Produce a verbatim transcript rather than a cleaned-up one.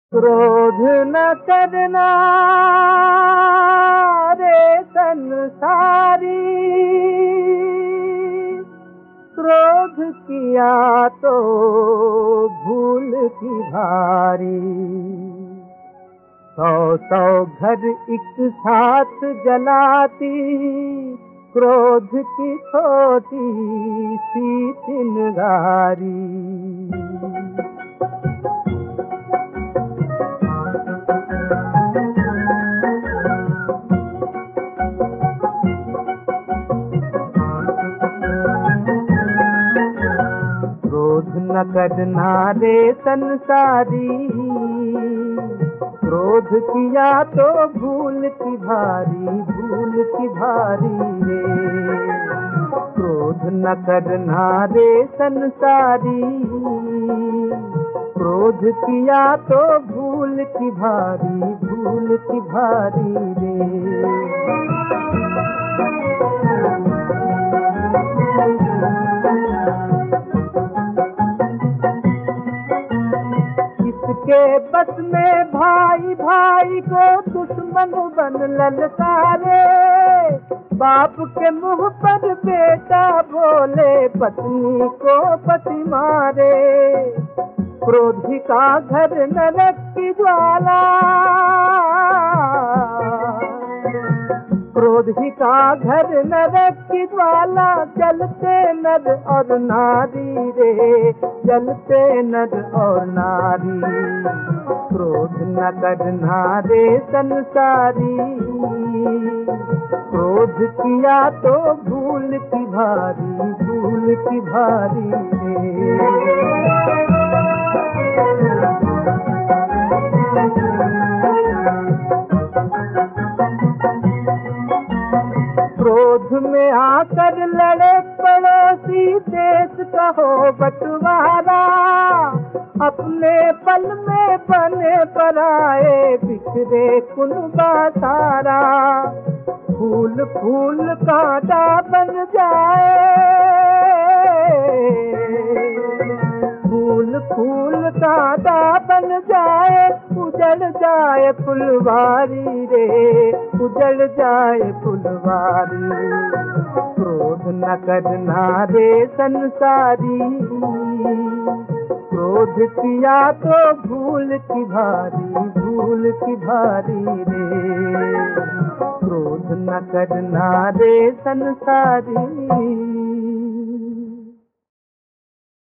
क्रोध न करना रे संसारी, क्रोध किया तो भूल की भारी। सौ सौ घर एक साथ जलाती, क्रोध की छोटी सी चिंगारी। क्रोध न करना रे संसारी, क्रोध किया तो भूल की भारी, भूल की भारी रे। क्रोध न करना रे संसारी, क्रोध किया तो भूल की भारी, भूल की भारी रे। किसके बस में भाई भाई को दुश्मन बन ललकारे, बाप के मुंह पर बेटा बोले, पत्नी को पति मारे। क्रोधी का घर नरक की ज्वाला, क्रोधी का घर नरक की ज्वाला। जलते नर और नारी रे, जलते नर और नारी। क्रोध न करना रे संसारी, क्रोध किया तो भूल की भारी, भूल की भारी रे। क्रोध में आकर लड़े पड़ोसी, देश का हो बंटवारा। अपने पल में बने पराए, बिखरे कुनबा सारा। फूल फूल कांटा बन जाए, फूल फूल कांटा बन जाए। उजड़ जाए फुलवारी रे, उजड़ जाए फुलवारी। क्रोध न करना रे संसारी, क्रोध किया तो भूल की भारी, भूल की भारी रे। क्रोध न करना रे संसारी।